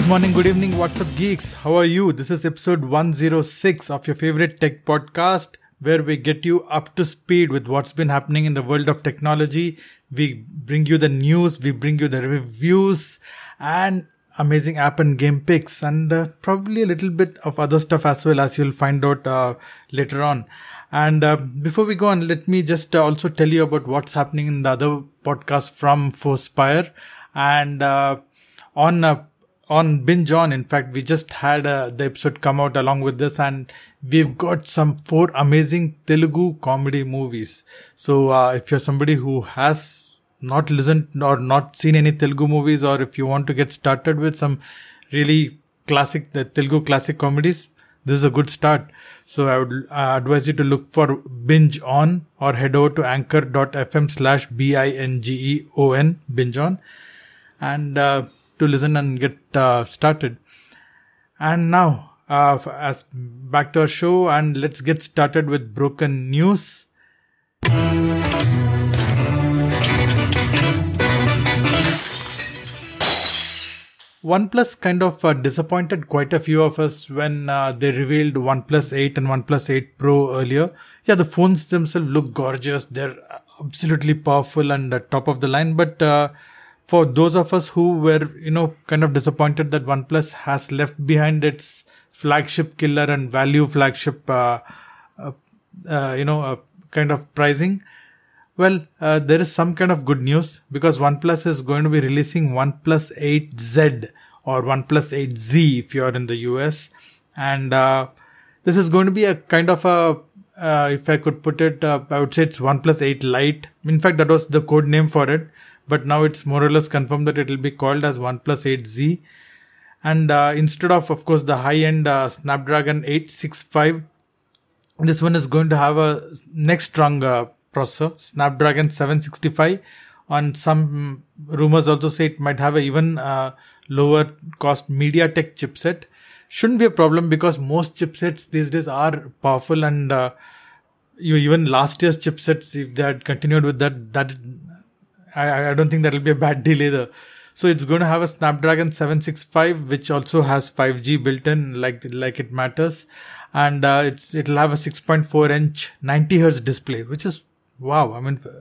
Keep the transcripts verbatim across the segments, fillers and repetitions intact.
morning, good evening, what's up geeks? How are you? This is episode one oh six of your favorite tech podcast, where we get you up to speed with what's been happening in the world of technology. We bring you the news, we bring you the reviews and amazing app and game picks, and uh, probably a little bit of other stuff as well, as you'll find out uh, later on. And uh, before we go on, let me just uh, also tell you about what's happening in the other podcast from Forspire. And uh, on uh, on Binge On, in fact, we just had uh, the episode come out along with this, and we've got some four amazing Telugu comedy movies. So uh, if you're somebody who has not listened or not seen any Telugu movies, or if you want to get started with some really classic, the Telugu classic comedies, this is a good start. So I would uh, advise you to look for Binge On, or head over to anchor.fm slash B-I-N-G-E-O-N, Binge On, and uh, to listen and get uh, started. And now, uh, as back to our show, and let's get started with broken news. OnePlus kind of uh, disappointed quite a few of us when uh, they revealed OnePlus eight and OnePlus eight Pro earlier. Yeah, the phones themselves look gorgeous. They're absolutely powerful and uh, top of the line. But uh, for those of us who were, you know, kind of disappointed that OnePlus has left behind its flagship killer and value flagship, uh, uh, uh, you know, uh, kind of pricing, well, uh, there is some kind of good news, because OnePlus is going to be releasing OnePlus eight Z or OnePlus eight Z if you're in the U S. And uh, this is going to be a kind of a, uh, if I could put it, uh, I would say it's OnePlus eight Lite. In fact, that was the code name for it. But now it's more or less confirmed that it will be called as OnePlus eight Z. And uh, instead of, of course, the high-end uh, Snapdragon eight sixty-five, this one is going to have a next strong uh, processor, Snapdragon seven sixty-five. On some rumors also say it might have a even uh, lower cost MediaTek chipset. Shouldn't be a problem, because most chipsets these days are powerful, and uh, you, even last year's chipsets, if they had continued with that, that I, I don't think that will be a bad deal either. So it's going to have a Snapdragon seven sixty-five, which also has five G built in, like like it matters, and uh, it's it'll have a six point four inch ninety hertz display, which is wow. I mean,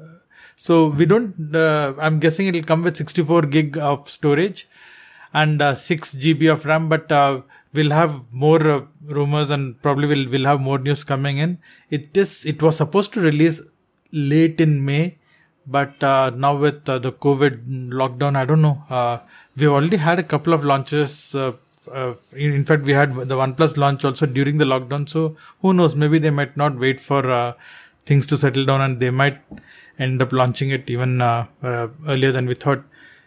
so we don't. Uh, I'm guessing it'll come with sixty-four gig of storage and uh, six gigabytes of RAM, but uh, we'll have more uh, rumors, and probably we'll we'll have more news coming in. It is. It was supposed to release late in May. But uh, now with uh, the COVID lockdown, I don't know. Uh, we've already had a couple of launches. Uh, uh, in, in fact, we had the OnePlus launch also during the lockdown. So who knows? Maybe they might not wait for uh, things to settle down, and they might end up launching it even uh, uh, earlier than we thought.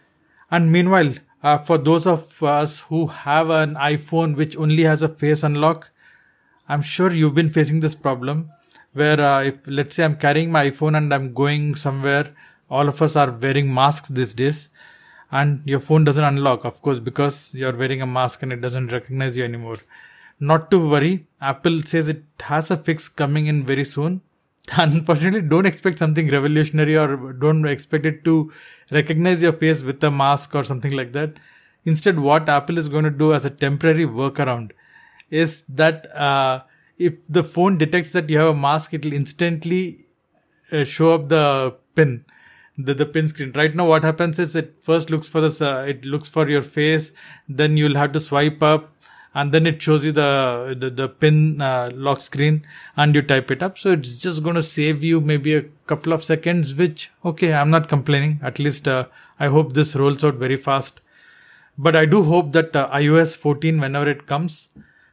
And meanwhile, uh, for those of us who have an iPhone which only has a face unlock, I'm sure you've been facing this problem. Where uh, if let's say I'm carrying my iPhone and I'm going somewhere, all of us are wearing masks these days, and your phone doesn't unlock, of course, because you're wearing a mask and it doesn't recognize you anymore. Not to worry, Apple says it has a fix coming in very soon. Unfortunately, don't expect something revolutionary, or don't expect it to recognize your face with a mask or something like that. Instead, what Apple is going to do as a temporary workaround is that uh, if the phone detects that you have a mask, it will instantly uh, show up the pin, the, the pin screen. Right now, what happens is it first looks for this, uh, it looks for your face, then you'll have to swipe up, and then it shows you the the, the pin uh, lock screen, and you type it up. So it's just going to save you maybe a couple of seconds, which, okay, I'm not complaining. At least uh, I hope this rolls out very fast. But I do hope that uh, i O S fourteen, whenever it comes,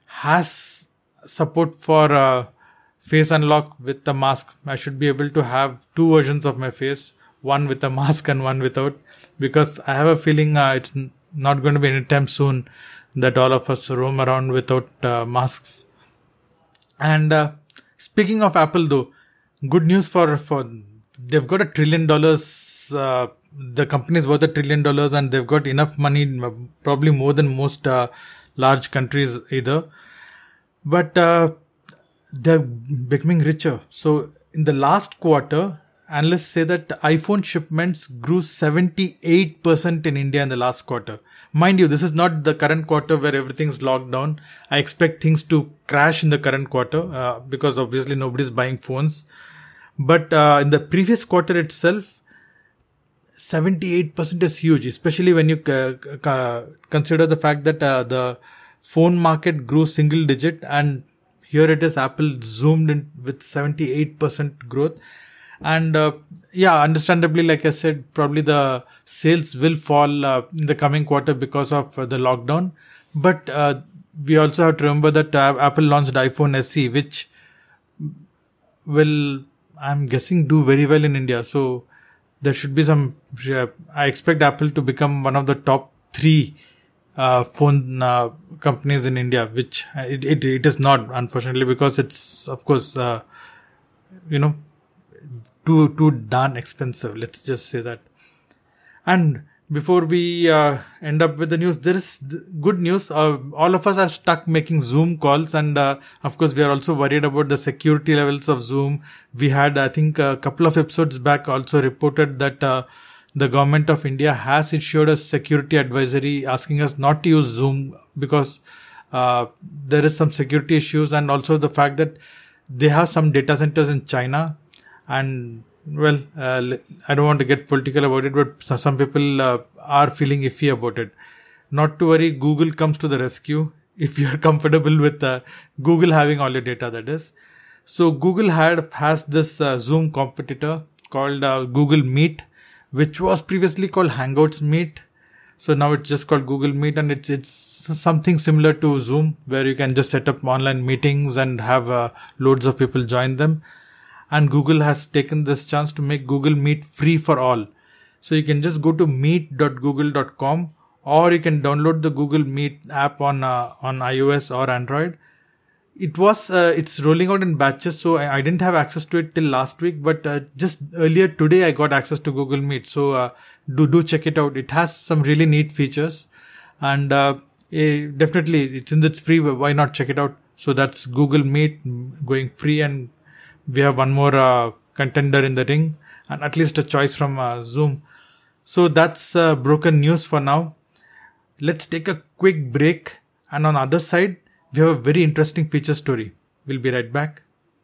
has support for uh, face unlock with the mask. I should be able to have two versions of my face, one with a mask and one without, because I have a feeling uh, it's n- not going to be anytime soon that all of us roam around without uh, masks. And uh, speaking of Apple though, good news for, for they've got a trillion dollars, uh, the company is worth a trillion dollars, and they've got enough money, probably more than most uh, large countries either. But uh, they're becoming richer. So in the last quarter, analysts say that iPhone shipments grew seventy-eight percent in India in the last quarter. Mind you, this is not the current quarter where everything's locked down. I expect things to crash in the current quarter uh, because obviously nobody's buying phones. But uh, in the previous quarter itself, seventy-eight percent is huge, especially when you uh, uh, consider the fact that uh, the phone market grew single digit, and here it is, Apple zoomed in with seventy-eight percent growth. And uh, yeah, understandably, like I said, probably the sales will fall uh, in the coming quarter because of uh, the lockdown. But uh, we also have to remember that uh, Apple launched iPhone S E, which will, I'm guessing, do very well in India. So there should be some, uh, I expect Apple to become one of the top three uh, phone uh, companies in India, which it, it, it is not, unfortunately, because it's, of course, uh, you know, too, too darn expensive. Let's just say that. And before we uh, end up with the news, there is good news. Uh, all of us are stuck making Zoom calls, and uh, of course, we are also worried about the security levels of Zoom. We had, I think, a couple of episodes back also reported that uh, the government of India has issued a security advisory asking us not to use Zoom because uh, there is some security issues, and also the fact that they have some data centers in China. And well, uh, I don't want to get political about it, but some people uh, are feeling iffy about it. Not to worry, Google comes to the rescue if you're comfortable with uh, Google having all your data, that is. So Google had has this uh, Zoom competitor called uh, Google Meet, which was previously called Hangouts Meet. So now it's just called Google Meet, and it's it's something similar to Zoom, where you can just set up online meetings and have uh, loads of people join them. And Google has taken this chance to make Google Meet free for all. So you can just go to meet dot google dot com, or you can download the Google Meet app on uh, on iOS or Android. It was uh, it's rolling out in batches, so I, I didn't have access to it till last week. But uh, just earlier today, I got access to Google Meet. So uh, do do check it out. It has some really neat features, and uh, eh, definitely it's in it's free. Why not check it out? So that's Google Meet going free, and we have one more uh, contender in the ring, and at least a choice from uh, Zoom. So that's uh, broken news for now. Let's take a quick break. And on the other side, we have a very interesting feature story. We'll be right back.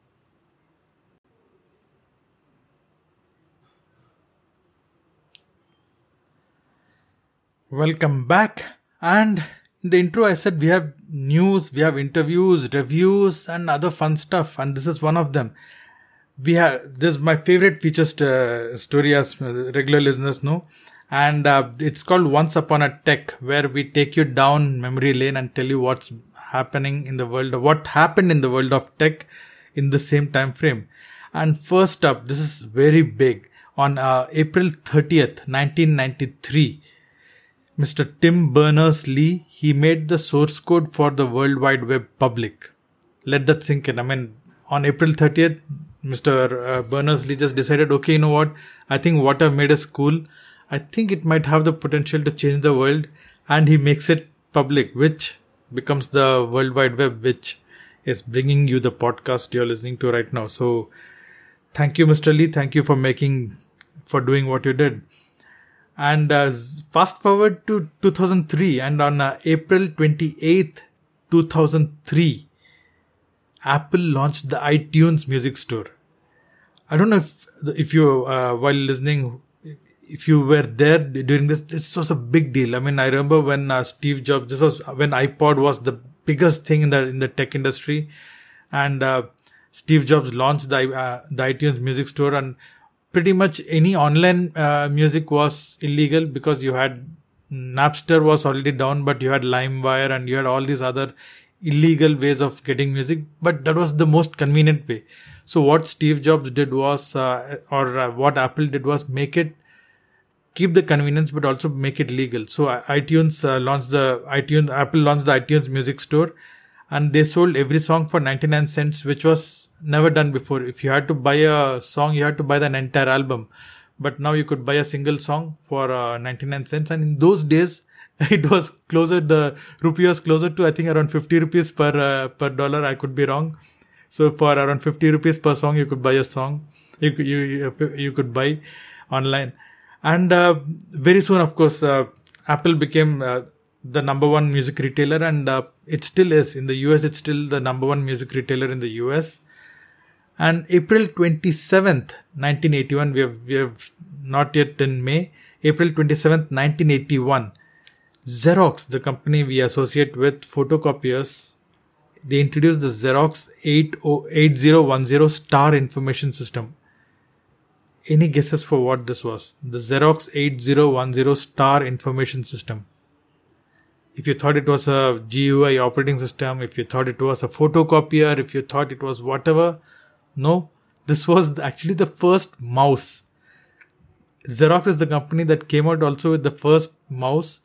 Welcome back. And in the intro, I said we have news, we have interviews, reviews, and other fun stuff. And this is one of them. We have, this is my favorite feature st- story, as regular listeners know. And uh, it's called Once Upon a Tech, where we take you down memory lane and tell you what's happening in the world, of, what happened in the world of tech in the same time frame. And first up, this is very big. On uh, April thirtieth, nineteen ninety-three, Mister Tim Berners-Lee, he made the source code for the World Wide Web public. Let that sink in. I mean, on April thirtieth, Mister Uh, Berners-Lee just decided, okay, you know what? I think what I've made is cool. I think it might have the potential to change the world. And he makes it public, which becomes the World Wide Web, which is bringing you the podcast you're listening to right now. So thank you, Mister Lee. Thank you for making, for doing what you did. And uh, fast forward to two thousand three, and on uh, April twenty-eighth, two thousand three, Apple launched the iTunes Music Store. I don't know if if you, uh, while listening, if you were there during this, this was a big deal. I mean, I remember when uh, Steve Jobs, this was when iPod was the biggest thing in the in the tech industry, and uh, Steve Jobs launched the uh, the iTunes Music Store, and pretty much any online uh, music was illegal because you had Napster was already down, but you had LimeWire and you had all these other illegal ways of getting music. But that was the most convenient way. So what Steve Jobs did was, uh, or uh, what Apple did was make it, keep the convenience, but also make it legal. So uh, iTunes uh, launched the iTunes, Apple launched the iTunes Music Store, and they sold every song for ninety-nine cents, which was never done before. If you had to buy a song, you had to buy the entire album. But now you could buy a single song for uh, ninety-nine cents. And in those days, it was closer, the rupee was closer to, I think, around fifty rupees per, uh, per dollar. I could be wrong. So for around fifty rupees per song, you could buy a song. you could, you, you, you could buy online. And uh, very soon, of course, uh, Apple became uh, the number one music retailer, and uh, it still is. In the U S, it's still the number one music retailer in the U S. And April twenty-seventh, nineteen eighty-one, we have, we have not yet in May, April twenty-seventh, nineteen eighty-one, Xerox, the company we associate with photocopiers, they introduced the Xerox eighty ten Star Information System. Any guesses for what this was? The Xerox eighty ten Star Information System. If you thought it was a G U I operating system, if you thought it was a photocopier, if you thought it was whatever, no, this was actually the first mouse. Xerox is the company that came out also with the first mouse.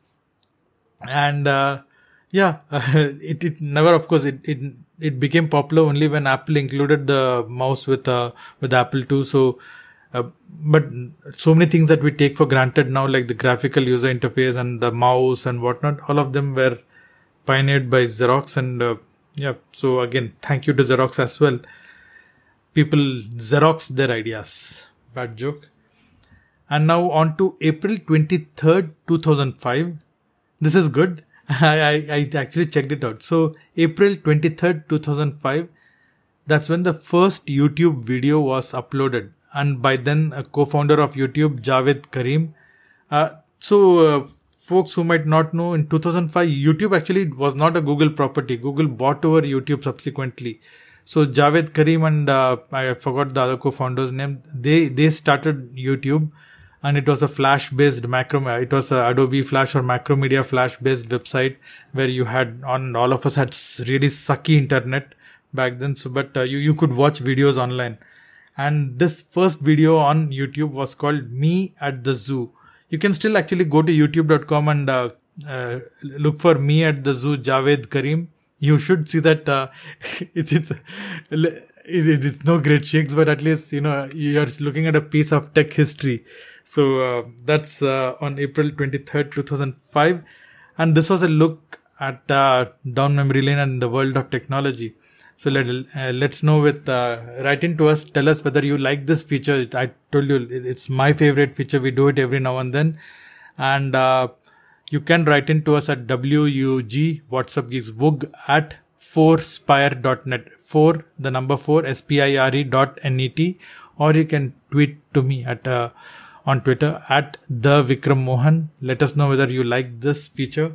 And uh, yeah, it, it never, of course, it, it it became popular only when Apple included the mouse with uh, with Apple two. So, uh, but so many things that we take for granted now, like the graphical user interface and the mouse and whatnot, all of them were pioneered by Xerox. And uh, yeah, so again, thank you to Xerox as well. People Xerox their ideas. Bad joke. And now on to April twenty-third, two thousand five. This is good. I, I, I actually checked it out. So April twenty-third, two thousand five, that's when the first YouTube video was uploaded. And by then, a co-founder of YouTube, Javed Karim. Uh, so uh, folks who might not know, in two thousand five, YouTube actually was not a Google property. Google bought over YouTube subsequently. So Javed Karim and uh, I forgot the other co-founder's name. They, they started YouTube. And it was a Flash-based macro. It was a Adobe Flash or Macromedia Flash-based website where you had on. All of us had really sucky internet back then. So, but uh, you you could watch videos online. And this first video on YouTube was called "Me at the Zoo." You can still actually go to YouTube dot com and uh, uh, look for "Me at the Zoo" Javed Karim. You should see that. Uh, it's it's. It, it's no great shakes, but at least, you know, you're looking at a piece of tech history. So uh, that's uh, on April twenty-third, two thousand five. And this was a look at uh, down memory lane and the world of technology. So let, uh, let's know with, uh, write into us, tell us whether you like this feature. I told you it's my favorite feature. We do it every now and then. And uh, you can write into us at W U G, WhatsApp Geeks, W U G at four spire dot net, four, the number four, S P I R E dot N E T, or you can tweet to me at uh, on Twitter at the Vikram Mohan. Let us know whether you like this feature.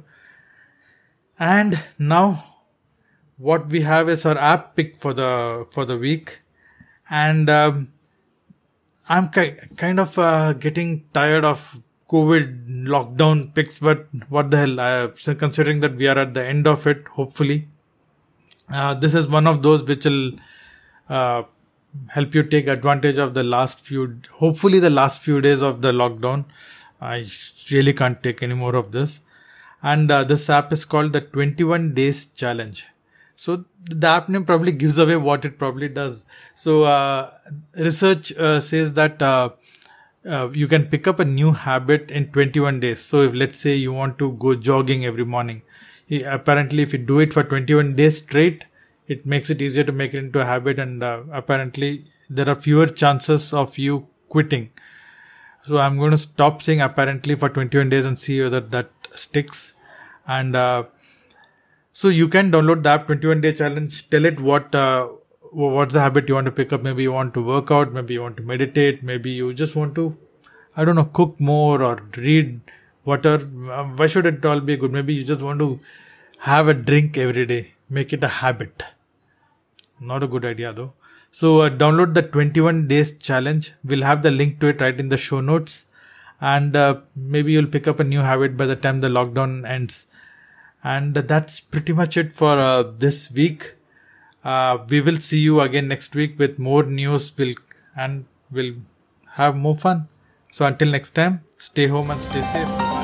And now what we have is our app pick for the for the week, and um, I'm ki- kind of uh, getting tired of COVID lockdown picks, but what the hell, uh, so considering that we are at the end of it, hopefully. Uh, this is one of those which will uh, help you take advantage of the last few, hopefully the last few days of the lockdown. I really can't take any more of this. And uh, this app is called the twenty-one days challenge. So the app name probably gives away what it probably does. So uh, research uh, says that uh, uh, you can pick up a new habit in twenty-one days. So if, let's say you want to go jogging every morning. Apparently, if you do it for twenty-one days straight, it makes it easier to make it into a habit, and uh, apparently there are fewer chances of you quitting. So I'm going to stop saying apparently for twenty-one days and see whether that sticks. And uh, so you can download the app, twenty-one day challenge. Tell it what uh, what's the habit you want to pick up. Maybe you want to work out, maybe you want to meditate, maybe you just want to, I don't know, cook more or read. Water, why should it all be good? Maybe you just want to have a drink every day. Make it a habit. Not a good idea though. So uh, download the twenty-one days challenge. We'll have the link to it right in the show notes. And uh, maybe you'll pick up a new habit by the time the lockdown ends. And uh, that's pretty much it for uh, this week. Uh, we will see you again next week with more news. We'll, and we'll have more fun. So until next time, stay home and stay safe.